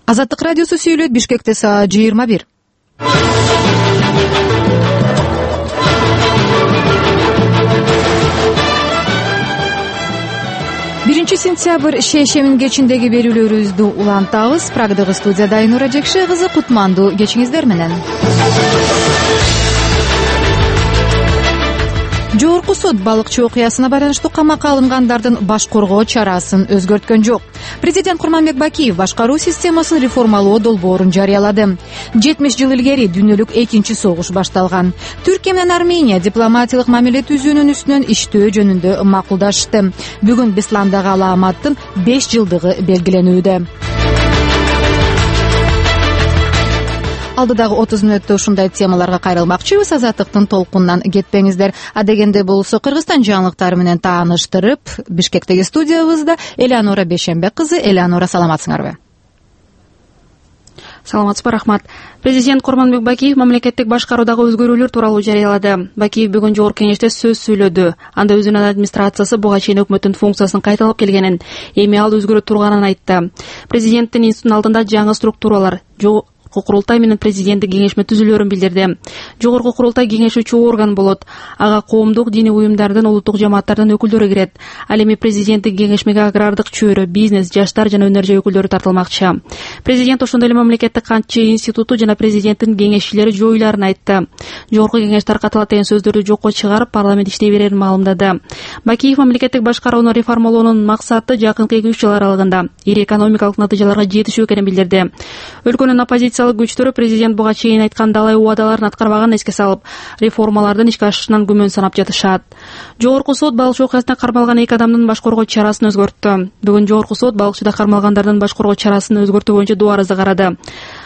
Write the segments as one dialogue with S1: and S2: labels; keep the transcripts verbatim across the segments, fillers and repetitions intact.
S1: Азаттык радиосу сүйлөт. Бишкекте саат жыйырма бир. биринчи сентябрь шейшемин кечиндеги берүүлөрүбүздү улантабыз. Прагдагы студияда Айнура Жекше кызы, кутмандуу кечиңиздер менен. Жогорку сот балыкчы окуясына байланыштуу камакка алынгандардын баш коргоо чарасын өзгөрткөн жок. Президент Курманбек Бакиев башкаруу системасын реформалоо долбоорун жарыялады. жетимиш жыл илгери дүйнөлүк экинчи согуш башталган. Түркия менен Армения дипломатиялык мамиле түзүүнүн үстүнөн иштөө жөнүндө макулдашты. Бүгүн Бесламдагы алааматтын беш жылдыгы белгиленүүдө. Алдыдагы отуз мүнөттө ушундай темаларга кайрылмакчыбыз. Азаттыктын толкунунан кетпеңиздер. Адегенде болсо Кыргызстан жаңылыктары менен тааныштырып, Бишкектеги студиябызда Элеонора Бейшембек кызы. Элеонора, саламатсыңарбы?
S2: Саламатсызбы, рахмат. Президент Курманбек Бакиев мамлекеттик башкаруудагы өзгөрүүлөр тууралуу жарыялады. Бакиев бүгүн жогорку кеңеште сөз сүйлөдү. Анда өзүнүн администрациясы буга чейин өкмөттүн функциясын кайталап келгенин, эми ал өзгөрө турганын айтты. Президенттин институттун алдында жаңы структуралар, Жогорку курултай менен президенттик кеңешме түзүлөрүн билдирди. Жогорку курултай кеңешүүчү орган болот. Ага коомдук, диний уюмдардын, улуттук жамааттардын өкүлдөрү кирет. Ал эми президенттик кеңешмеге агрардык чөйрө, бизнес, жаштар жана өнөр өкүлдөрү тартылмакчы. Президент ошондой эле мамлекеттик кантчы институту жана президенттин кеңешчилери жоюларын айтты. Жогорку кеңеш таркатылат деген сөздөрдү жокко чыгарып, парламент иштей берерин маалымдады. Бакиев мамлекеттик башкарууну реформалоонун максаты жакынкы эки үч жыл аралыгында ири экономикалык натыйжаларга жетишүү экенин билдирди. Өлкөнүн оппозициялык күчтөрү президент буга чейин айткан далай убадаларын аткарбаганын эске салып, реформалардын ишке ашышынан күмөн санап жатышат. Жогорку сот балыкчы окуясына кармалган эки адамдын баш коргоо чарасын өзгөрттү. Бүгүн жогорку сот балыкчыда кармалгандардын баш коргоо чарасын өзгөртүү боюнча доо арызды карады.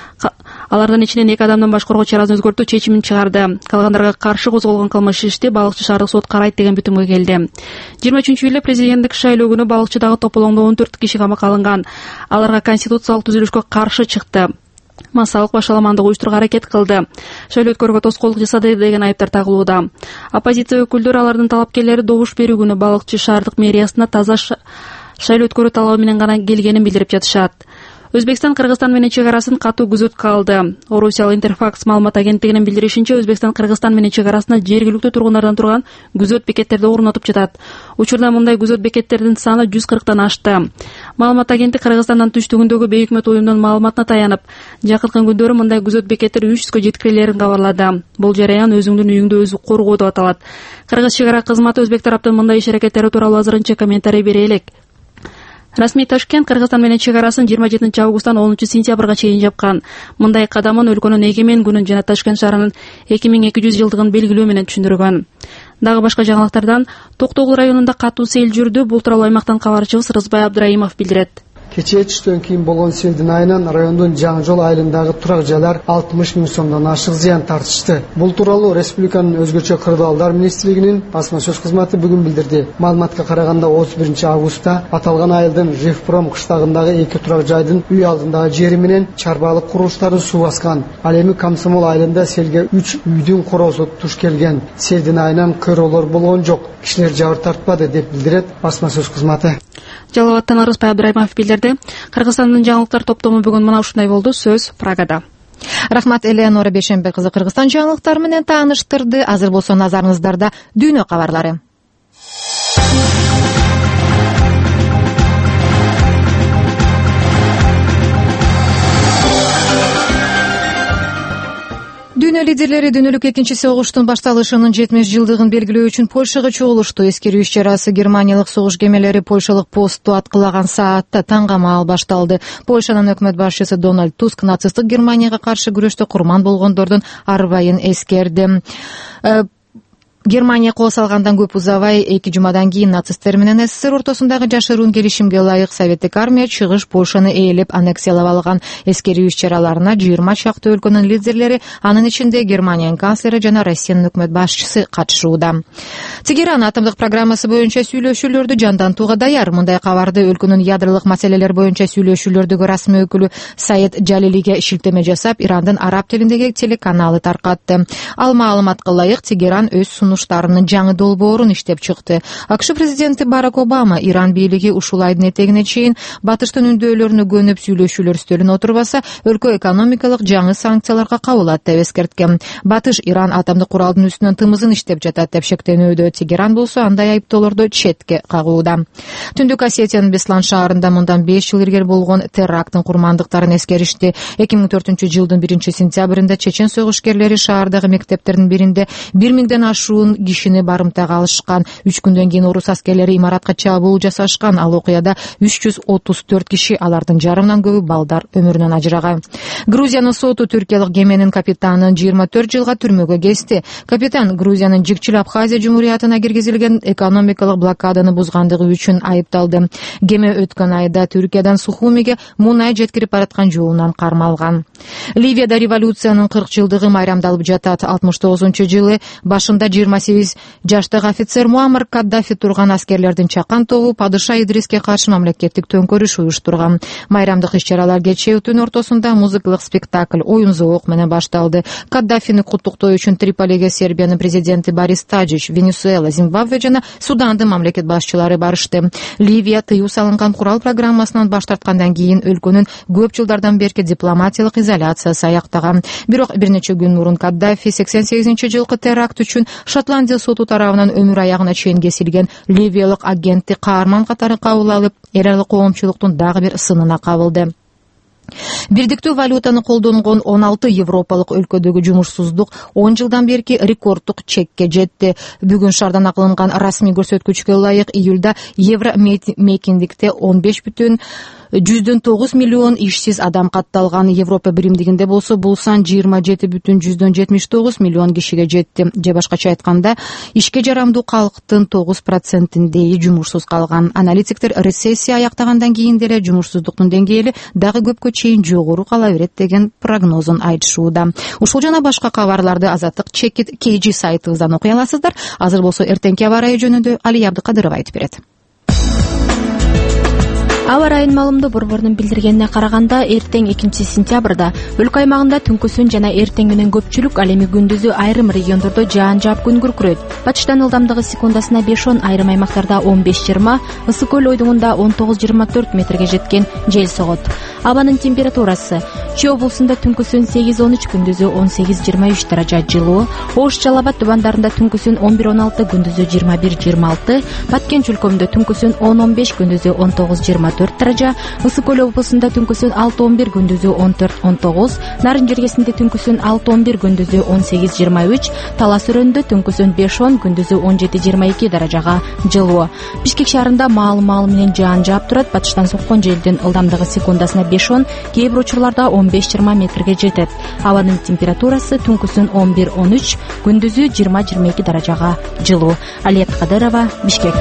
S2: Алардын ичинен эки адамдын баш коргоо чарасын өзгөртүү чечимин чыгарды. Калгандарга каршы козголгон кылмыш ишти балыкчы шаардык сот карайт деген бүтүмгө келди. жыйырма үчүнчү июлда президенттик шайлоо күнү балыкчыдагы тополоңдо он төрт киши камакка алынган. Аларга конституциялык түзүлүшкө каршы чыкты. Массалык башаламандык уюштурууга аракет кылды. Шайлоо өткөрүүгө тоскоолдук жасады деген айыптар тагылууда. Оппозиция өкүлдөрү алардын талапкерлери добуш берүү күнү балыкчы шаардык мэриясына таза шайлоо өткөрүү талабы менен гана келгенин билдирип жатышат. Өзбекстан Кыргызстан менен чек арасын катуу күзөткө алды. Орусиялык Интерфакс маалымат агенттигинин билдиришинче, Өзбекстан Кыргызстан менен чек арасына жергиликтүү тургундардан турган күзөт бекеттерди орнотуп жатат. Учурда мындай күзөт бекеттердин саны жүз кырктан ашты. Маалымат агенттиги Кыргызстандан түштүгүндөгү бейөкмөт уюмдун маалыматына таянып, жакынкы күндөрү мындай күзөт бекеттери үч жүзгө жеткирилерин кабарлады. Бул жараян өзүңдүн үйүңдү өзү коргоо деп аталат. Кыргыз чек ара кызматы өзбек тараптын мындай иш аракеттери тууралуу азырынча комментарий бере элек. Расмий Ташкент Кыргызстан менен чек арасын жыйырма жетинчи августтан онунчу сентябрга чейин жапкан. Мындай кадамын өлкөнүн эгемен күнүн жана Ташкент шаарынын эки миң эки жүз жылдыгын белгилөө менен түшүндүргөн. Дагы башка жаңылыктардан Токтогул районунда катуу сел жүрдү. Бул тууралуу аймактан кабарчыбыз Рызбай Абдраимов билдирет.
S3: Кечээ түштөн кийин болгон селдин айынан райондун жаңы жол айылындагы турак жайлар алтымыш миң сомдон ашык зыян тартышты. Бул тууралуу Республиканын өзгөчө кырдаалдар министрлигинин басма сөз кызматы бүгүн билдирди. Маалыматка караганда отуз биринчи августта аталган айылдын Живпром кыштагындагы эки турак жайдын үй алдындагы жери менен чарбалык курулуштары суу баскан. Ал эми Комсомол айылында селге үч үйдүн короосу туш келген. Селдин айынан көйрөлөр болгон жок. Кишилер жабыр тартпады деп билдирет басма сөз кызматы.
S2: Жалал Абадтан Рызбай Абдраимов билдирди. Кыргызстандын жаңылыктар топтому бүгүн мына ушундай болду. Сөз Прагада.
S1: Рахмат, Элеонора Бейшембек кызы Кыргызстан жаңылыктары менен тааныштырды. Азыр болсо назарыңыздарда дүйнө кабарлары. Дүйнө лидерлери дүйнөлүк экинчи согуштун башталышынын жетимиш жылдыгын белгилөө үчүн Польшага чогулушту. Эскерүү иш-чарасы германиялык согуш кемелери польшалык постту аткылаган саатта таңгамал башталды. Польшанын өкмөт башчысы Дональд Туск нацисттик Германияга каршы күрөштө курман болгондордун арбайын эскерди. Германия кол салгандан көп узабай эки жумадан кийин нацисттер менен СССР ортосундагы жашыруун келишимге ылайык Советтик армия чыгыш Польшаны ээлеп аннексиялап алган. Эскерүү иш-чараларына жыйырма чакты өлкөнүн лидерлери, анын ичинде Германиянын канцлери жана Россиянын өкмөт башчысы катышууда. Тегеран атомдук программасы боюнча сүйлөшүүлөрдү жандантууга даяр. Мындай кабарды өлкөнүн ядролук маселелер боюнча сүйлөшүүлөрдөгү расмий өкүлү Саид Жалилиге шилтеме жасап, Ирандын араб тилиндеги телеканалы таркатты. Ал маалыматка ылайык Тегеран өз сунуш сунуштарынын жаңы долбоорун иштеп чыкты. АКШ президенти Барак Обама Иран бийлиги ушул айдын этегине чейин батыштын үндөөлөрүнө көнүп сүйлөшүүлөр үстөлүнө отурбаса, өлкө экономикалык жаңы санкцияларга кабылат деп эскерткен. Батыш Иран атомдук куралдын үстүнөн тымызын иштеп жатат деп шектенүүдө. Тегеран болсо андай айыптоолорду четке кагууда. Түндүк Осетиянын Беслан шаарында мындан беш жыл илгери болгон теракттын курмандыктарын эскеришти. эки миң төртүнчү жылдын биринчи сентябрында чечен согушкерлери шаардагы мектептердин биринде бир миңден ашуун кишини барымтага алышкан. Үч күндөн кийин орус аскерлери имаратка чабуул жасашкан. Ал окуяда үч жүз отуз төрт киши, алардын жарымынан көбү балдар, өмүрүнөн ажыраган. Грузиянын соту түркиялык кеменин капитанын жыйырма төрт жылга түрмөгө кести. Капитан Грузиянын Жикчил Абхазия жумуриятына киргизилген экономикалык блокаданы бузгандыгы үчүн айыпталды. Кеме өткөн айда Түркиядан Сухумиге мунай жеткирип бараткан жолунан кармалган. Ливияда революциянын кырк жылдыгы майрамдалып жатат. алтымыш тогузунчу жылы башында жыйырма сегиз жаштагы офицер Муаммар Каддафи турган аскерлердин чакан тобу падыша Идриске каршы мамлекеттик төңкөрүш уюштурган. Майрамдык иш-чаралар кечээ өтүүнүн ортосунда музыкалык спектакль, оюн зоок менен башталды. Каддафини куттуктоо үчүн Триполиге Сербиянын президенти Борис Тадич, Венесуэла, Зимбабве жана Судандын мамлекет башчылары барышты. Ливия тыюу салынган курал программасынан баш тарткандан кийин өлкөнүн көп жылдардан берки дипломатиялык изоляциясы аяктаган. Бирок бир нече күн мурун Каддафи сексен сегизинчи жылкы теракт үчүн Шотландия соту тарабынан өмүр аягына чейин кесилген ливиялык агентти каарман катары кабыл алып, эл аралык коомчулуктун дагы бир сынына кабылды. Бирдиктүү валютаны колдонгон он алты европалык өлкөдөгү жумушсуздук он жылдан берки рекорддук чекке жетти. Бүгүн шаардан акылынган расмий көрсөткүчкө ылайык июлда евро мейкиндикте он беш бүтүн жүздөн тогуз миллион ишсиз адам катталган. Европа биримдигинде болсо бул сан жыйырма жети бүтүн жүздөн жетимиш тогуз миллион кишиге жетти. Же башкача айтканда, ишке жарамдуу калктын тогуз процентиндеи жумушсуз калган. Аналитиктер рецессия аяктагандан кийин деле жумушсуздуктун деңгээли дагы көпкө чейин жогору кала берет деген прогнозун айтышууда. Ушул жана башка кабарларды Азаттык Чекит кей жи сайтыбыздан окуй аласыздар. Азыр болсо эртеңки аба ырайы жөнүндө Алия Абдыкадырова айтып берет.
S2: Аба ырайынын маалымдоо борборунун билдиргенине караганда, эртең экинчи сентябрда өлкө аймагында түнкүсүн жана эртең менен көпчүлүк, ал эми күндүзү айрым региондордо жаан жаап күн күркүрөйт. Батыштан ылдамдыгы секундасына беш он, айрым аймактарда он беш жыйырма, Ысык көл ойдугунда он тогуз жыйырма төрт метрге жеткен жел согот. Абанын температурасы: Чүй облусунда түнкүсүн сегиз он үч, күндүзү он сегиз жыйырма үч даража жылуу, Ош Жалал Абад тубандарында түнкүсүн он бир он алты, күндүзү жыйырма бир жыйырма алты, Баткен өлкөмдө түнкүсүн он он беш, күндүзү он тогуз жыйырма төрт даража, Ысык көл облусунда түнкүсүн алты он бир, күндүзү он төрт он тогуз, Нарын жергесинде түнкүсүн алты он бир, күндүзү он сегиз жыйырма үч, Талас өрөндө түнкүсүн беш он, күндүзү он жети жыйырма эки даражага жылуу. Бишкек шаарында маал-маал менен жаан жаап турат. Батыштан соккон желдин ылдамдыгы секундасына беш он, кээ бир учурларда он беш жыйырма метрге жетет. Абанын температурасы түнкүсүн он бир он үч, күндүзү жыйырма жыйырма эки даражага жылуу. Алия Абдыкадырова, Бишкек.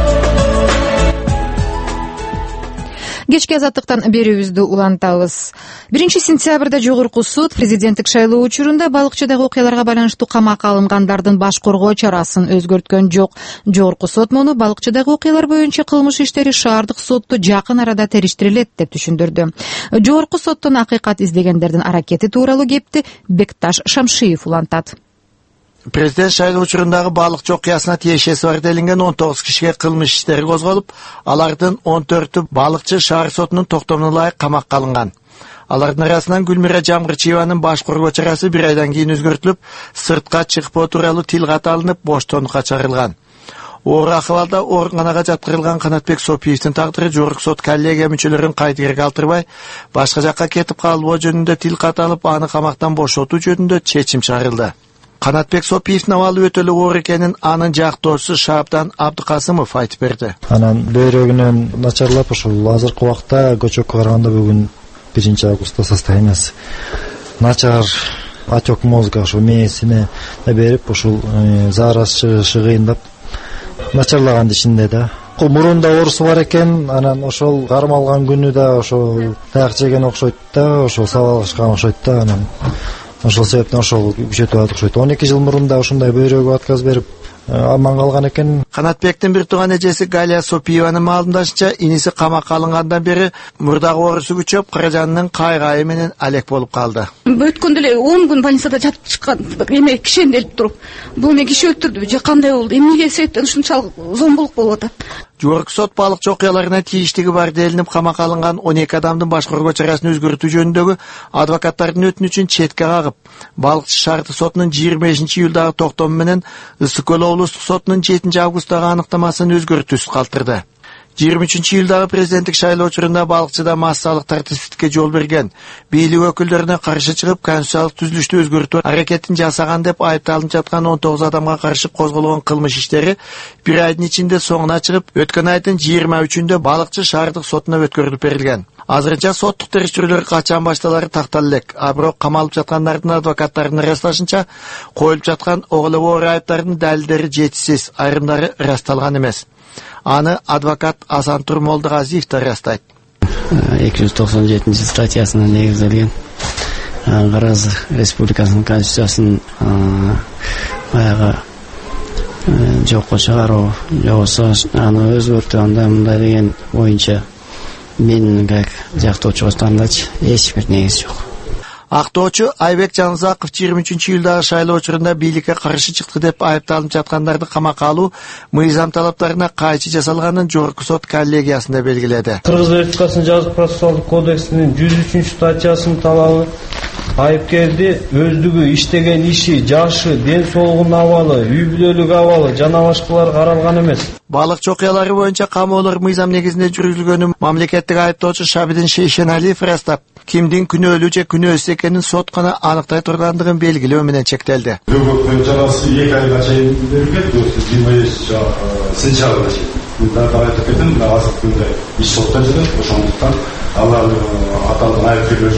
S1: Кечки азаттыктан берүүбүздү улантабыз. биринчи сентябрда жогорку суд президенттик шайлоо учурунда балыкчыдагы окуяларга байланыштуу камакка алынгандардын баш коргоо чарасын өзгөрткөн жок. Жогорку сот муну балыкчыдагы окуялар боюнча кылмыш иштери шаардык сотто жакын арада териштирилет деп түшүндүрдү. Жогорку соттон акыйкат издегендердин аракети тууралуу кепти Бекташ Шамшиев улантат.
S4: Президент шайлоо учурундагы балыкчы окуясына тиешеси бар делинген он тогуз кишиге кылмыш иштери козголуп, алардын он төртү балыкчы шаар сотунун токтомуна ылайык камакка алынган. Алардын арасынан Гүлмира Жамгырчиеванын баш коргоо чарасы бир айдан кийин өзгөртүлүп, сыртка чыкпоо тууралуу тил каты алынып, боштоонукка чыгарылган. Оор акыбалда ооруканага жаткырылган Канатбек Сопиевдин тагдыры жогорку сот коллегия мүчөлөрүн кайдыгер калтырбай, башка жакка кетип калбоо жөнүндө тил каты алып, аны камактан бошотуу жөнүндө чечим чыгарылды. Канатбек Сопиевдин абалы өтөлү оор экенин анын жактоочусу Шабдан Абдыкасымов айтып берди.
S5: Анан бөйрөгүнөн начарлап, ушул азыркы убакта көчөккө караганда бүгүн биринчи августта состояниясы начар, отек мозга, ошо мээсине берип, ушул заарас чыгышы кыйындап начарлаган ишинде да. Мурунда оорусу бар экен, анан ошол кармалган күнү да ошол таяк жеген окшойт да, ошол сабалгышкан окшойт да, анан ошол себептен ошол күчөтүп атат окшойт. он эки жыл мурун да ушундай бөйрөгү отказ берип аман калган экен.
S4: Канатбектин бир тууган эжеси Галия Сопиеванын маалымдашынча, иниси камакка алынгандан бери мурдагы оорусу күчөп, каражанынын кайгайы менен алек болуп калды.
S6: Өткөндө эле он күн больницада жатып чыккан, эме кишенделип туруп, бул эме киши өлтүрдүбү же кандай болду? Эмнеге себептен ушунчалык зомбулук болуп атат?
S4: Жогорку сот балыкчы окуяларына тийиштиги бар делинип камакка алынган он эки адамдын башкаруу чарасын өзгөртүү жөнүндөгү адвокаттардын өтүнүчүн четке кагып, балыкчы шаардык сотунун жыйырма бешинчи июлдагы токтому менен Ысык көл облустук сотунун жетинчи августтагы аныктамасын өзгөртүүсүз калтырды. жыйырма үчүнчү июлдагы президенттик шайлоо учурунда балыкчыда массалык тартипсиздикке жол берген, бийлик өкүлдөрүнө каршы чыгып, конституциялык түзүлүштү өзгөртүү аракетин жасаган деп айыпталып жаткан он тогуз адамга каршы козголгон кылмыш иштери бир айдын ичинде соңуна чыгып, өткөн айдын жыйырма үчүндө балыкчы шаардык сотуна өткөрүлүп берилген. Азырынча соттук териштирүүлөр качан башталары тактал элек. А бирок камалып жаткандардын адвокаттарынын ырасташынча, коюлуп жаткан оголо оор айыптардын далилдери жетишсиз, айрымдары ырасталган эмес. Аны адвокат Асан Турмолдугазиев да ырастайт.
S7: эки жүз токсон жетинчи статьясына негизделген Кыргыз Республикасынын Конституциясын баягы жокко чыгаруу, жоксо аны өзгөртүү андай мындай деген боюнча мен как жактоочу стандачы эч бир негиз жок.
S4: Актоочу Айбек Жанзаков жыйырма үчүнчү июлдагы шайлоо учурунда бийликке каршы чыкты деп айыпталып жаткандарды камакка алуу мыйзам талаптарына кайчы жасалганын жогорку сот коллегиясында белгиледи.
S8: Кыргыз Республикасынын жазык процессуалдык кодексинин жүз үчүнчү статьясынын талабы айыпкерди өздүгү, иштеген иши, жашы, ден соолугунун абалы, үй бүлөлүк абалы жана башкалар каралган эмес.
S4: Балыкчы окуялары боюнча камоолор мыйзам негизинде жүргүзүлгөнүн мамлекеттик айыптоочу Шабидин Шейшеналиев ырастап, кимдин күнөөлүү же күнөөсүз экенин сот гана аныктай тургандыгын белгилөө менен чектелди.
S9: Өкмөттүн жазасы эки айга чейин берилген, жыйырма бешинчи сентябрга чейин. Мында айтып кетем, азыр күндө иш сотто жүрөт, ошондуктан алар аталган айыпкерлер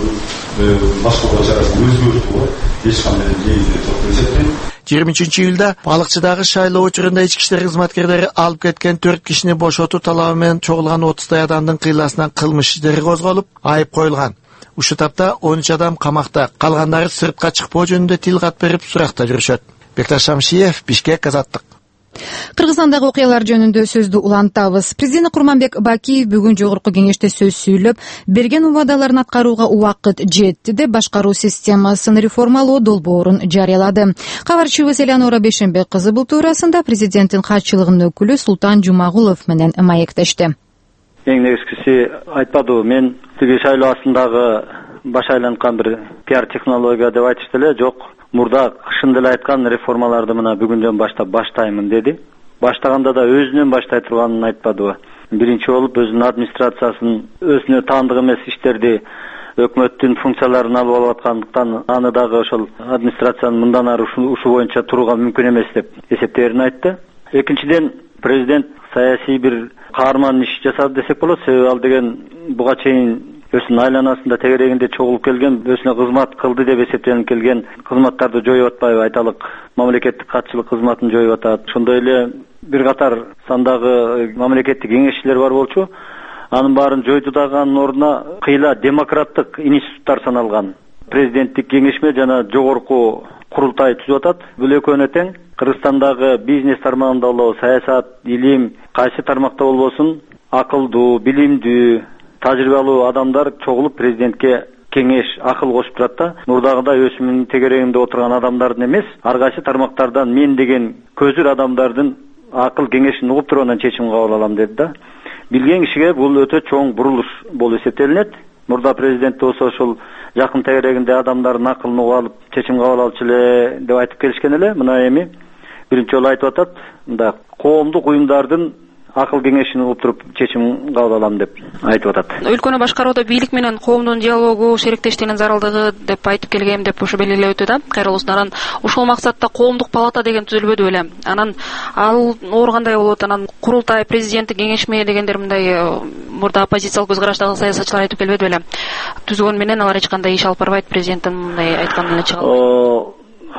S9: жөнүндө башкаруу чарасын өзгөртүү эч кандай жеңил деп эсептейм.
S4: жыйырма үчүнчү июлда балыкчыдагы шайлоо учурунда ички иштер кызматкерлери алып кеткен төрт кишини бошотуу талабы менен чогулган отуздай адамдын кыйласынан кылмыш иштери козголуп, айып коюлган. Ушул тапта он үч адам камакта, калгандары сыртка чыкпоо жөнүндө тил кат берип суракта жүрүшөт. Бекташ Шамшиев, Бишкек, Азаттык.
S1: Кыргызстандагы окуялар жөнүндө сөздү улантабыз. Президент Курманбек Бакиев бүгүн жогорку кеңеште сөз сүйлөп, берген убадаларын аткарууга убакыт жетти деп башкаруу системасын реформалоо долбоорун жарыялады. Кабарчыбыз Элеонора Бешенбек кызы бул туурасында президенттин катчылыгынын өкүлү Султан Жумагулов менен маектешти.
S10: Эң негизгиси айтпадыбы, мен тиги шайлоо астындагы баш айланткан бир пиар технология деп айтышты эле, жок. Мурда кышында эле айткан реформаларды мына бүгүндөн баштап баштаймын деди. Баштаганда да өзүнөн баштай турганын айтпадыбы. Биринчи болуп өзүнүн администрациясын, өзүнө таандык эмес иштерди өкмөттүн функцияларын алып алып аткандыктан аны дагы ошол администрациянын мындан ары ушул боюнча турууга мүмкүн эмес деп эсептерин айтты. Экинчиден, президент саясий бир каарман иш жасады десек болот. Себеби ал деген буга чейин өзүнүн айланасында тегерегинде чогулуп келген, өзүнө кызмат кылды деп эсептелип келген кызматтарды жоюп атпайбы, айталык мамлекеттик катчылык кызматын жоюп атат. Ошондой эле бир катар сандагы мамлекеттик кеңешчилер бар болчу. Анын баарын жойду дагы, анын ордуна кыйла демократтык институттар саналган президенттик кеңешме жана жогорку курултай түзүп атат. Бул экөөнө тең. Кыргызстандагы бизнес тармагында болобу, саясат, илим, кайсы тармакта болбосун, акылдуу, билимдүү, тажрыйбалуу адамдар чогулуп президентке кеңеш, акыл кошуп турат да. Мурдагыдай өсүмүнүн тегерегинде отурган адамдардын эмес, ар кайсы тармактардан мен деген көзүр адамдардын акыл кеңешин угуп туруп анан чечим кабыл алам деди да. Билген кишиге бул өтө чоң бурулуш болуп эсептелинет. Мурда президент болсо ошол жакын тегерегинде адамдардын акылын угуп алып чечим кабыл алчу эле деп айтып келишкен эле. Мына эми биринчи жолу айтып атат, мында коомдук уюмдардын акыл кеңешин угуп туруп чечим кабыл алам деп айтып атат.
S2: Өлкөнү башкарууда бийлик менен коомдун диалогу, шериктештигинин зарылдыгы деп айтып келгем деп ошо белгилеп өтүп да. Кайрылуусунан ушул максатта коомдук палата деген түзүлбөдү беле. Анан ал оор кандай болот? Анан курултай, президенттик кеңешме дегендер мындай мурда оппозициялык көз караштагы саясатчылар айтып келбеди беле. Түзгөн менен алар эч кандай иш алып барбайт, президенттин мындай айтканын эле чыга.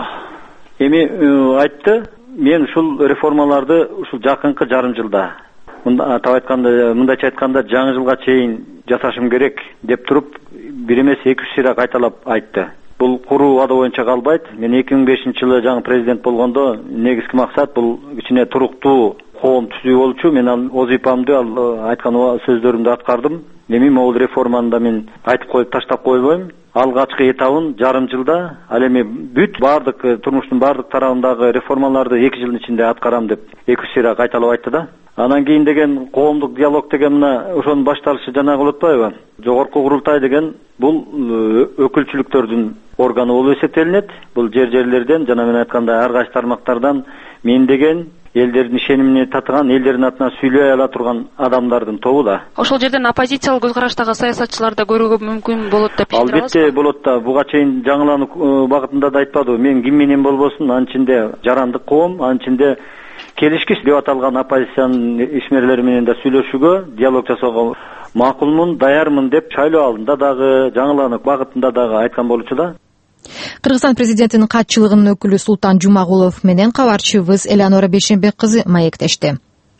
S10: Эми айтты. Мен ушул реформаларды ушул жакынкы жарым жылда, атап айтканда, мындайча айтканда жаңы жылга чейин жасашым керек деп туруп, бир эмес эки үч сыйра кайталап айтты. бул куруу убада боюнча калбайт. Мен эки миң бешинчи жылы жаңы президент болгондо негизги максат бул кичине туруктуу коом түзүү болчу. Мен ал вазифамды, ал айткан сөздөрүмдү аткардым. Эми могул реформаны да мен айтып коюп таштап койбойм. Алгачкы этабын жарым жылда, ал эми бүт баардык турмуштун баардык тарабындагы реформаларды эки жылдын ичинде аткарам деп эки үч сыйра кайталап айтты да. Анан кийин деген коомдук диалог деген мына ошонун башталышы жанагы болуп атпайбы? Жогорку курултай деген бул өкүлчүлүктөрдүн органы болуп эсептелинет. Бул жер-жерлерден жана мен айткандай ар кайсы тармактардан мен деген элдердин ишенимине татыган, элдердин атынан сүйлөй ала турган адамдардын тобу да.
S2: Ошол жерден оппозициялык көз караштагы саясатчыларды да көрүүгө мүмкүн болот деп ишендире аласызбы?
S10: Албетте болот да. Буга чейин жаңылануу багытында да айтпадыбы? Мен ким менен болбосун, анын ичинде жарандык коом, анын ичинде келишкич деп аталган оппозициянын ишмерлери менен да сүйлөшүүгө, диалог жасоого макулмун, даярмын деп шайлоо алдында дагы, жаңылануу багытында дагы айткан болчу да.
S1: Кыргызстан президентинин катчылыгынын өкүлү Султан Жумагулов менен кабарчыбыз Элеонора Бейшенбек кызы маектешти.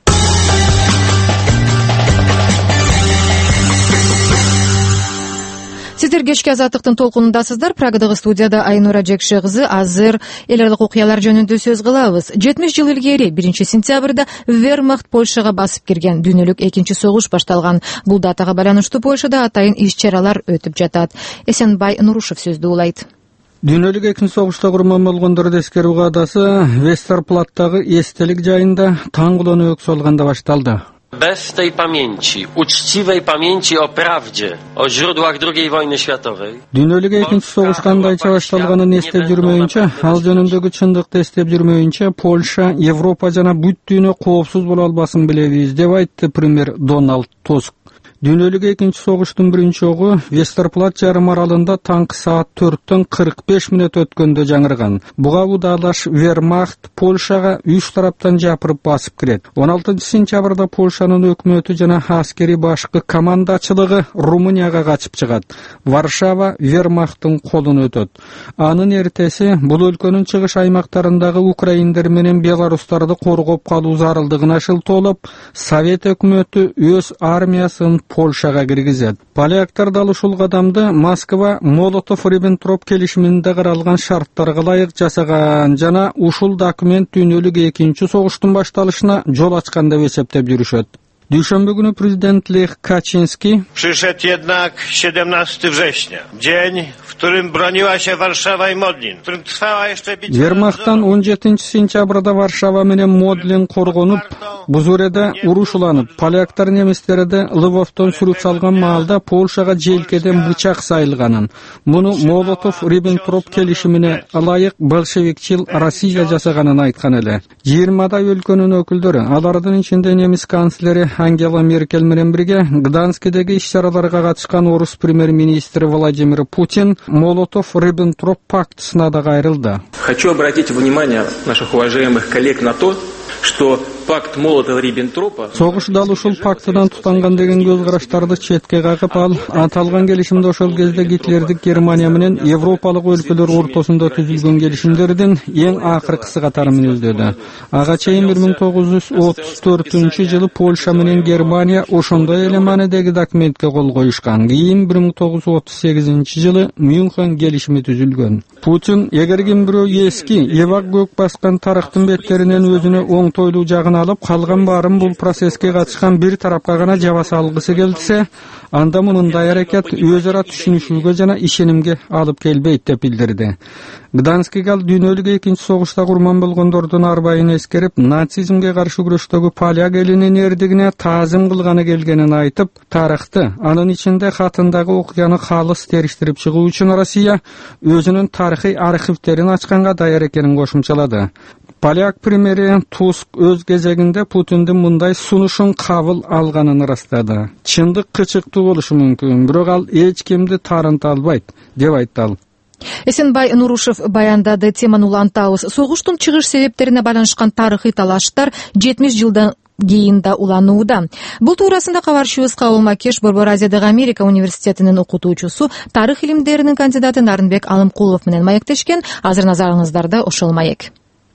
S1: Сиздер кечки азаттыктын толкунундасыздар. Прагадагы студияда Айнура Жекше кызы. Азыр эл аралык окуялар жөнүндө сөз кылабыз. жетимиш жыл илгери биринчи сентябрда Вермахт Польшага басып кирген. Дүйнөлүк экинчи согуш башталган. Бул датага байланыштуу Польшада атайын иш-чаралар өтүп жатат. Эсенбай Нурушев сөздү улайт.
S11: Дүйнөлүк экинчи согушта курман болгондорду эскерүү каадасы Вестерплаттагы эстелик жайында таң кулонуу өксү алганда башталды.
S12: Bez tej pamięci, uczciwej pamięci o prawdzie, o źródłach drugiej wojny światowej.
S11: Дүйнөлүк экинчи согуш кандайча башталганын эстеп жүрмөйүнчө, ал жөнүндөгү чындыкты эстеп жүрмөйүнчө, Польша, Европа жана бүт дүйнө коопсуз боло албасын билебиз деп айтты премьер Дональд Туск. Дүйнөлүк экинчи согуштун биринчи огу Вестерплат жарым аралында таңкы саат төрттөн кырк беш мүнөт өткөндө жаңырган. Буга удалаш Вермахт Польшага үч тараптан жапырып басып кирет. он алтынчы сентябрда Польшанын өкмөтү жана аскери башкы командачылыгы Румынияга качып чыгат. Варшава Вермахттын колуна өтөт. Анын эртеси бул өлкөнүн чыгыш аймактарындагы украиндер менен белорустарды коргоп калуу зарылдыгына шылтоолоп, Совет өкмөтү өз армиясын Польшага киргизет. Поляктар дал ушул кадамды Москва Молотов-Риббентроп келишиминде каралган шарттарга ылайык жасаган жана ушул документ дүйнөлүк экинчи согуштун башталышына жол ачкан деп эсептеп жүрүшөт. Дүйшөмбү күнү президент Лех Качинский
S13: Przyszedł jednak siedemnastego września, dzień, w którym broniła się Warszawa i Modlin, w którym trwała jeszcze bitwa.
S11: Вермахттан он жетинчи сентябрда Варшава менен Модлин коргонуп, Бузуреде урушуланып, поляктар немистерди Львовдон сүрүп салган маалда Польшага желкеден бычак сайылганын. Муну Молотов-Риббентроп келишимине ылайык большевикчил Россия жасаганын айткан эле. жыйырмадай өлкөнүн өкүлдөрү, алардын ичинде немис канцлери Ангела Меркель менен бирге Гданскидеги иш-чараларга катышкан орус премьер-министри Владимир Путин Молотов-Риббентроп пактысына да кайрылды.
S14: Хочу обратить внимание наших уважаемых коллег на то, что пакт Молотова-Риббентропа
S11: Согуш дал ушул пактыдан тутанган деген көз караштарды четке кагып, ал аталган келишимде ошол кезде Гитлердик Германия менен европалык өлкөлөр ортосунда түзүлгөн келишимдердин эң акыркысы катарын мүнөздөдү. Ага чейин бир миң тогуз жүз отуз төртүнчү жылы Польша менен Германия ошондой эле маанидеги документке кол коюшкан. Кийин бир миң тогуз жүз отуз сегизинчи жылы Мюнхен келишими түзүлгөн. Путин эгер ким бирөө эски, эбак көк баскан тарыхтын беттеринен өзүнө оңтойлуу жагын алып, калган баарын бул процесске катышкан бир тарапка гана жаба салгысы келсе, анда мындай аракет өз ара түшүнүшүүгө жана ишенимге алып келбейт деп билдирди. Гданский ал дүйнөлүк экинчи согушта курман болгондордун арбайын эскерип, нацизмге каршы күрөштөгү поляк элинин эрдигине таазим кылганы келгенин айтып, тарыхты, анын ичинде хатындагы окуяны калыс териштирип чыгуу үчүн Россия өзүнүн тарыхый архивтерин ачканга даяр экенин кошумчалады. Поляк премьери Туск өз кезегинде Путиндин мындай сунушун кабыл алганын ырастады. Чындык кычыктуу болушу мүмкүн, бирок ал эч кимди тарынта албайт, деп айтты ал.
S1: Эсенбай Нурушев баяндады. Теманы улантабыз. Согуштун чыгыш себептерине байланышкан тарыхый талаштар жетимиш жылдан кийин да уланууда. Бул туурасында кабарчыбыз Кабыл Макеш Борбор Азиядагы Америка университетинин окутуучусу, тарых илимдеринин кандидаты Нарынбек Алымкулов менен маектешкен. Азыр назарыңыздарда ошол маек.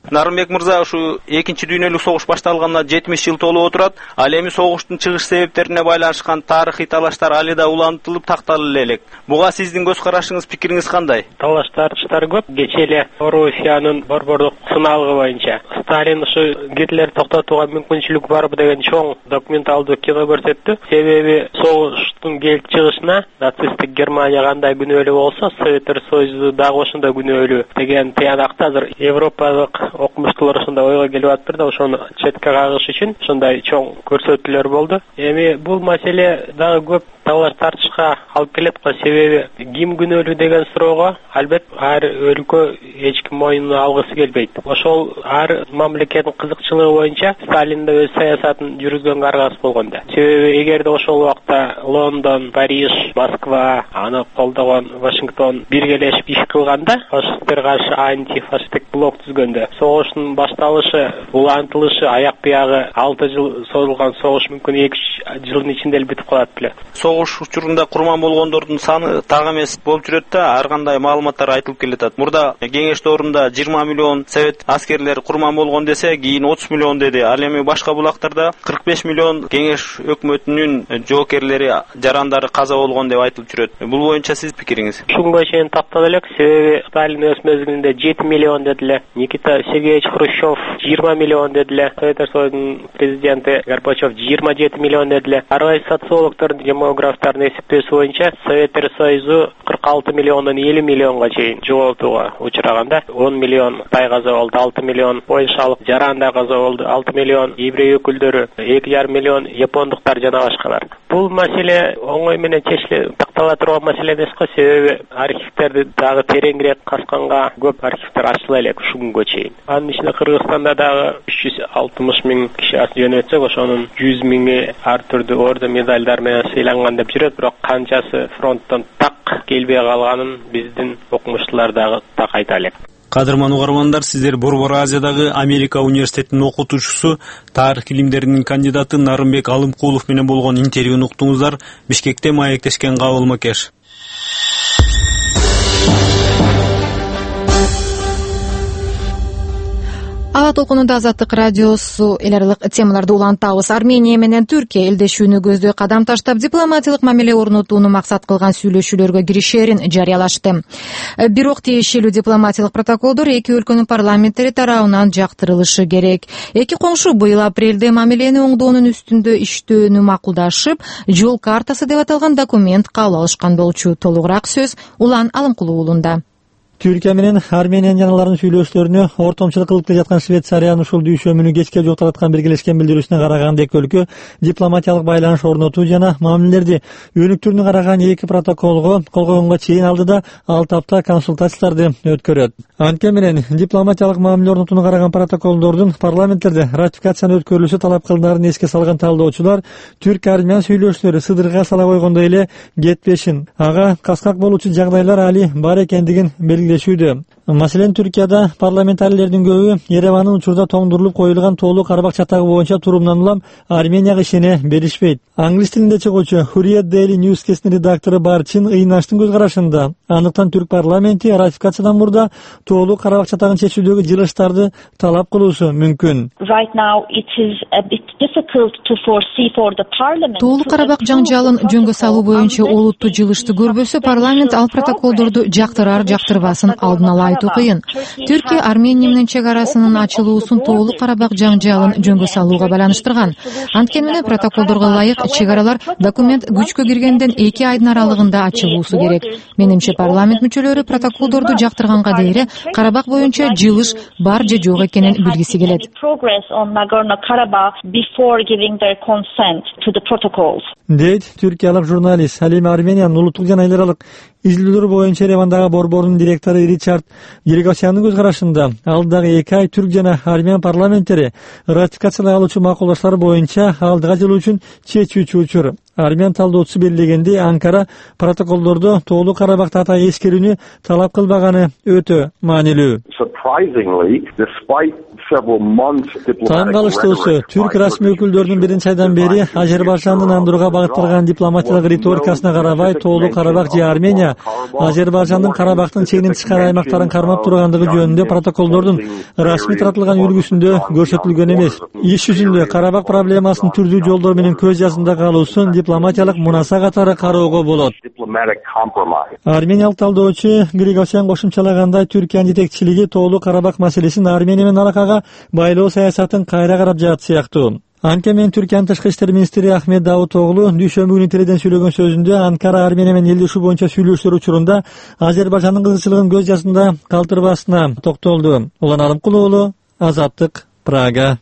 S14: Нарымбек мырза ушу экинчи дүйнөлүк согуш башталганына жетимиш жыл толуп отурат. Ал эми согуштун чыгыш себептерине байланышкан тарыхый талаштар али да улантылып такталып элек. Буга сиздин көз карашыңыз, пикириңиз кандай?
S15: Талаш тартыштар көп. Кечээ эле Орусиянын борбордук сыналыгы боюнча Сталин ушу Гитлер токтотууга мүмкүнчүлүк барбы деген чоң документалдуу кино көрсөттү. Себеби согуштун келип чыгышына нацисттик Германия кандай күнөөлүү болсо, Советтер Союзу дагы ошондой күнөөлүү деген тыянакты азыр Европалык окумуштуулар ошондой ойго келип атыптыр да, ошону четке кагыш үчүн ошондой чоң көрсөтүүлөр болду. Эми бул маселе дагы көп талаш тартышка алып келет го. Себеби ким күнөөлүү деген суроого албетте ар өлкө эч ким мойнуна алгысы келбейт. Ошол ар мамлекеттин кызыкчылыгы боюнча Сталин да өз саясатын жүргүзгөнгө аргасыз болгон да. Себеби эгерде ошол убакта Лондон, Париж, Москва, аны колдогон Вашингтон биргелешип иш кылганда, фашисттерге каршы антифашисттик блок түзгөндө, согуштун башталышы, улантылышы, аяк биягы алты жыл созулган согуш мүмкүн эки үч жылдын ичинде эле бүтүп калат беле.
S14: Согуш учурунда курман болгондордун саны так эмес болуп жүрөт да, ар кандай маалыматтар айтылып келатат. Мурда кеңеш доорунда жыйырма миллион совет аскерлери курман болгон десе, кийин отуз миллион деди. Ал эми башка булактарда кырк беш миллион кеңеш өкмөтүнүн жоокерлери, жарандары каза болгон деп айтылып жүрөт. Бул боюнча сиз пикириңиз?
S15: Ушунга чейин тактала элек. Себеби Сталин өз мезгилинде жети миллион дедиле, Никита Сергеевич Хрущев жыйырма миллион дедиле, Советтер Союзунун президенти Горбачев жыйырма жети миллион дедиле. Ар кайсы социологдор, демографтардын эсептөөсү боюнча Советтер Союзу кырк алты миллиондон элүү миллионго чейин жоголтууга учураганда, он миллион Кытай каза болду, алты миллион польшалык жаранда каза болду, алты миллион еврей өкүлдөрү, эки жарым миллион япондуктар жана башкалар. Бул маселе оңой менен чечиле тактала турган маселе эмес го. Себеби архивтерди дагы тереңирээк казганга көп архивтер ачыла элек ушул күнгө чейин. Анын ичинде Кыргызстанда дагы үч жүз алтымыш миң киши жөнөтсөк, ошонун жүз миңи ар түрдүү орден, медальдар менен сыйланган деп жүрөт. Бирок канчасы фронттон так келбей калганын биздин окумуштуулар дагы так айта элек.
S16: Кадырман угармандар, сиздер Борбор Азиядагы Америка университетинин окутуучусу, тарых илимдеринин кандидаты Нарымбек Алымкулов менен болгон интервьюну уктуңуздар. Бишкекте маектешкен Кабыл Макеш.
S1: Ала толкунунда Азаттык радиосу эл аралык темаларды улантабыз. Армения менен Түркия элдешүүнү көздөй кадам таштап, дипломатиялык мамиле орнотууну максат кылган сүйлөшүүлөргө киришерин жарыялашты. Бирок тиешелүү дипломатиялык протоколдор эки өлкөнүн парламенттери тарабынан жактырылышы керек. Эки коңшу быйыл апрелде мамилени оңдоонун үстүндө иштөөнү макулдашып, жол картасы деп аталган документ кабыл алышкан болчу. Толугураак сөз Улан Алымкулуу уулунда.
S17: Түркия менен Армениянын жаналарынын сүйлөшүүлөрүнө ортомчулук кылып келе жаткан Швейцариянын ушул дүйшөмүнү кечке жок тараткан биргелешкен билдирүүсүнө караганда эки өлкө дипломатиялык байланыш орнотуу жана мамилелерди өнүктүрүүнү караган эки протоколго кол койгонго чейин алдыда алты апта консультацияларды өткөрөт. Анткени менен дипломатиялык мамиле орнотууну караган протоколдордун парламенттерде ратификацияны өткөрүлүшү талап кылынаарын эске салган талдоочулар түрк-армян сүйлөшүүлөрү сыдырга сала койгондой эле кетпешин, ага каскак болуучу жагдайлар али бар экендигин белгилешүүдө. Маселен, Түркияда парламентарийлердин көбү Еревандын учурда тоңдурулуп коюлган Тоолуу Карабак чатагы боюнча турумунан улам Арменияга ишене беришпейт. Англис тилинде чыгуучу Hurriyet Daily News кесинин редактору Барчин Ыйнаштын көз карашында, андыктан түрк парламенти ратификациядан мурда Тоолуу Карабак чатагын чечүүдөгү жылыштарды талап кылуусу мүмкүн.
S1: Тоолуу Карабак жаңжалын жөнгө салуу боюнча олуттуу жылышты көрбөсө, парламент ал протоколдорду жактырар жактырбасын алдын ала айтуу кыйын. Түркия Армения менен чек арасынын ачылуусун Тоолуу Карабак жаңжалын жөнгө салууга байланыштырган. Анткени менен протоколдорго ылайык чек аралар документ күчкө киргенден эки айдын аралыгында ачылуусу керек. Менимче парламент мүчөлөрү протоколдорду жактырганга дейре Карабак боюнча жылыш бар же жок экенин билгиси келет.
S17: Дейт түркиялык журналист. Ал эми Армениянын улуттук жана эл аралык изилдөөлөр боюнча Еревандагы борборунун директору Ричард Григосяндын көз карашында, алдагы эки ай түрк жана армян парламенттери ратификациялай алуучу макулдаштар боюнча алдыга жыл үчүн чечүүчү учур. Армян талдоочусу белгилегендей, Анкара протоколдордо Тоолуу Карабакта ата эскерүүнү талап кылбаганы өтө маанилүү. Таң калыштуусу, түрк расмий өкүлдөрүнүн биринчи айдан бери Азербайжандын андырууга багытталган дипломатиялык риторикасына карабай, Тоолуу Карабак же Армения Азербайжандын Карабактын чегинен тышкары аймактарын кармап тургандыгы жөнүндө протоколдордун расмий таратылган үлгүсүндө көрсөтүлгөн эмес. Иш жүзүндө Карабак проблемасын түрдүү жолдор менен көз жазында калуусун дипломатиялык мунаса катары кароого болот. Армениялык талдоочу Григорян кошумчалагандай, Түркиянын жетекчилиги Тоолуу Карабак маселесин Армения менен алакага байлоо саясатын кайра карап жатат сыяктуу. Анткени Түркиянын тышкы иштер министри Ахмет Давутоглу дүйшөмбү күнү теледен сүйлөгөн сөзүндө Анкара Армения менен элдешүү боюнча сүйлөшүүлөр учурунда Азербайжандын кызыкчылыгын көз жазында калтырбасына токтолду. Улан Алымкул уулу, Азаттык, Прага.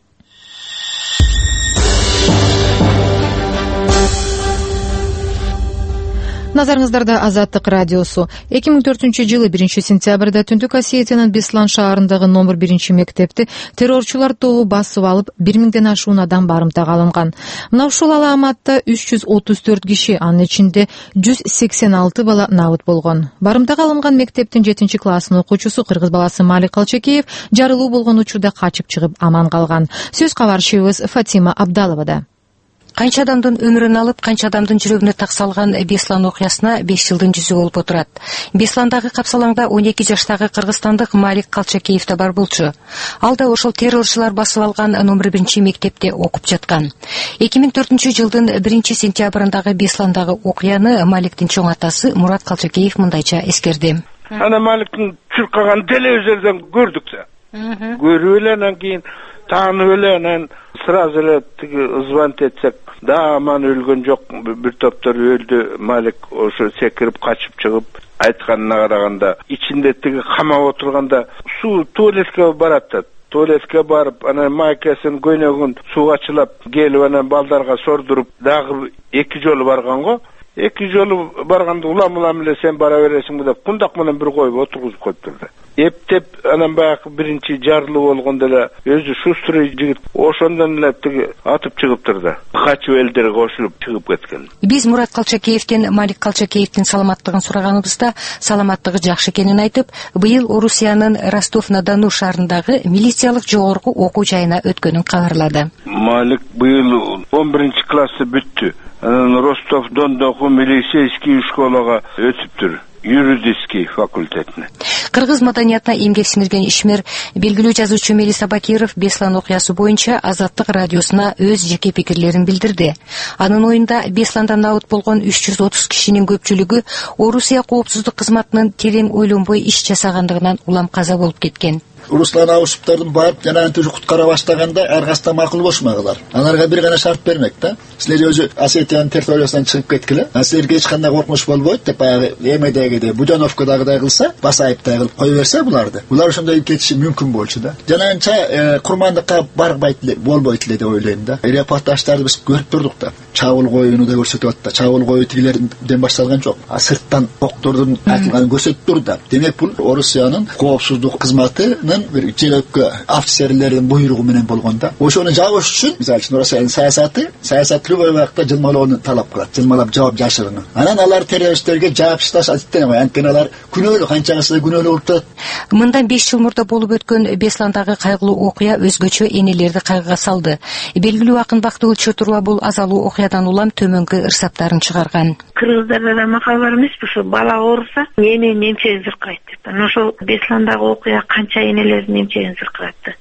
S1: Назарыңыздарда Азаттык радиосу. эки миң төртүнчү жылы биринчи сентябрда Түндүк Осетиянын Беслан шаарындагы номер биринчи мектепти террорчулар тобу басып алып, бир миңден ашуун адам барымтага алынган. Мына ушул алааматта үч жүз отуз төрт киши, анын ичинде жүз сексен алты бала набыт болгон. Барымтага алынган мектептин жетинчи класстын окуучусу кыргыз баласы Малик Калчакеев жарылуу болгон учурда качып чыгып аман калган. Сөз кабарчыбыз Фатима Абдаловада.
S18: Канча адамдын өмүрүн алып, канча адамдын жүрөгүнө так салган Беслан окуясына беш жылдын жүзү болуп отурат. Бесландагы капсалаңда он эки жаштагы кыргызстандык Малик Калчакеев да бар болчу. Ал да ошол террорчулар басып алган номер биринчи мектепте окуп жаткан. эки миң төртүнчү жылдын биринчи сентябрындагы Бесландагы окуяны Маликтин чоң атасы Мурат Калчакеев мындайча эскерди.
S19: Ана Маликтин чуркаган телевизордон көрдүк да. Көрүп эле анан кийин таанып эле анан сразу эле тиги звонить этсек, да аман өлгөн жок, бир топтор өлдү. Малик ошо секирип качып чыгып айтканына караганда, ичинде тиги камап отурганда суу туалетке барат да. Туалетке барып, анан майкасын көйнөгүн сууга чылап келип, анан балдарга сордуруп, дагы эки жолу барган го. Эки жолу барганда улам улам эле сен бара бересиңби деп кундак менен бир коюп отургузуп коюптур да. Эптеп анан баягы биринчи жарылуу болгондо эле өзү шустрый жигит ошондон эле тиги атып чыгыптыр да. Качып элдер кошулуп чыгып кеткен.
S18: Биз Мурат Калчакеевден Малик Калчакеевдин саламаттыгын сураганыбызда саламаттыгы жакшы экенин айтып, быйыл Орусиянын Ростов-на-Дону шаарындагы милициялык жогорку окуу жайына өткөнүн кабарлады.
S19: Малик быйыл он биринчи классы бүттү. Анан Ростов-Дондогу милицейский школага өтүптүр. Юридический факультетине.
S18: Кыргыз маданиятына эмгек сиңирген ишмер, белгилүү жазуучу Мелиса Бакиров Беслан окуясы боюнча Азаттык радиосуна өз жеке пикирлерин билдирди. Анын оюнда Бесланда набыт болгон үч жүз отуз кишинин көпчүлүгү Орусия коопсуздук кызматынын терең ойлонбой иш жасагандыгынан улам каза болуп кеткен.
S20: Руслан Аушуптардын барып жана антип куткара баштаганда ар кайсы макул болушмагылар. Аларга бир гана шарт бермек да. Силер өзү Осетиянын территориясынан чыгып кеткиле. Силерге эч кандай коркунуч болбойт деп баягы эмедегидей Будановкадагыдай кылса, басайыптай кылып кое берсе буларды. Булар ошондой кетиши мүмкүн болчу да. Жананча курмандыкка барбайт эле, болбойт эле деп ойлойм да. Репортаждарды биз көрүп турдук да. Чабыл коюуну да көрсөтүп атты. Чабыл коюу тигилерден башталган жок. А сырттан октордун атылганын көрсөтүп турду да. Демек бул Орусиянын коопсуздук кызматы бир желөккө офицерлердин буйругу менен болгонда ошону жабыш үчүн мисалы үчүн Орусиянын саясаты саясат любой убакта жылмалоону талап кылат, жылмалап жооп жашырууну. Анан алар террористтерге жаапышташ аттен кой, анткени алар күнөөлүү, канчасы күнөөлүү болуп турат.
S18: Мындан беш жыл мурда болуп өткөн Бесландагы кайгылуу окуя өзгөчө энелерди кайгыга салды. Белгилүү акын Бактыгүл Чотурова бул азалуу окуядан улам төмөнкү ырсаптарын чыгарган.
S21: Кыргыздарда да макал бар эмеспи, ушу бала ооруса эне немче зыркырайт деп. Анан ошол Бесландагы окуя канча энелердин немчегин зыркыратты.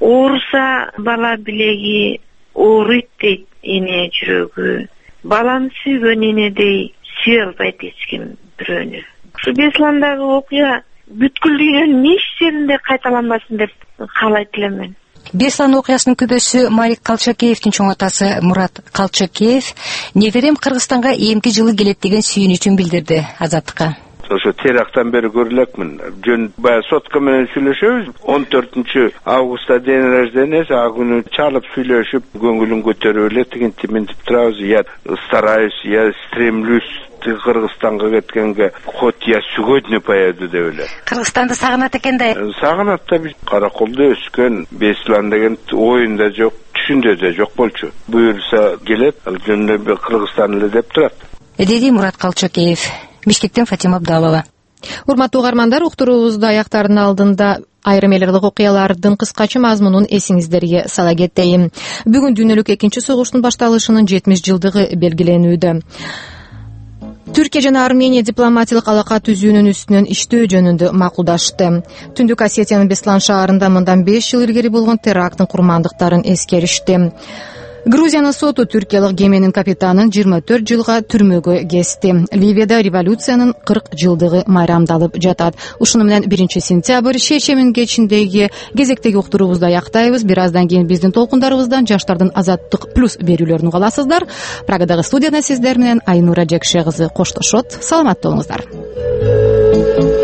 S21: Ооруса бала билеги ооруйт дейт эне жүрөгү. Баланы сүйгөн энедей сүйө албайт эч ким бирөөнү. Ушу Бесландагы окуя бүткүл дүйнөнүн эч жеринде кайталанбасын деп каалайт элем мен.
S18: Беслан окуясынын күбөсү Малик Калчакеевдин чоң атасы Мурат Калчакеев неберем Кыргызстанга эмки жылы келет деген сүйүнүчүн билдирди Азаттыкка.
S19: Ошо терактан бери көрүлөкмүн. Жөн баягы сотка менен сүйлөшөбүз. он төртүнчү августта день рождениясы, а күнү чалып сүйлөшүп, көңүлүн көтөрүп эле тигинтип мынтип турабыз. Я стараюсь, я стремлюсь Кыргызстанга кеткенге, хоть я сегодня поеду деп эле.
S18: Кыргызстанды сагынат экен да.
S19: Сагынат да, биз Караколдо өскөн, Беслан деген оюнда жок, түшүндө да жок болчу. Буюрса келет, ал жөнүндө Кыргызстан эле деп турат,
S18: деди Мурат Калчакеев. Бишкектен Фатима Абдалова.
S1: Урматтуу угармандар, уктуруубузду аяктаардын алдында айрым эле окуялардын кыскача мазмунун эсиңиздерге сала кетейин. Бүгүн дүйнөлүк экинчи согуштун башталышынын жетимиш жылдыгы белгиленүүдө. Түркия жана Армения дипломатиялык алака түзүүнүн үстүнөн иштөө жөнүндө макулдашты. Түндүк Осетиянын Беслан шаарында мындан беш жыл илгери болгон теракттын курмандыктарын эскеришти. Грузиянын соту түркиялык кеменин капитанын жыйырма төрт жылга түрмөгө кести. Ливияда революциянын кырк жылдыгы майрамдалып жатат. Ушуну менен биринчи сентябрь шешемин кечиндеги кезектеги уктуруубузду аяктайбыз. Бир аздан кийин биздин толкундарыбыздан жаштардын азаттык плюс берүүлөрүн угаласыздар. Прагадагы студияда сиздер менен Айнура Жекше кызы коштошот. Саламатта болуңуздар.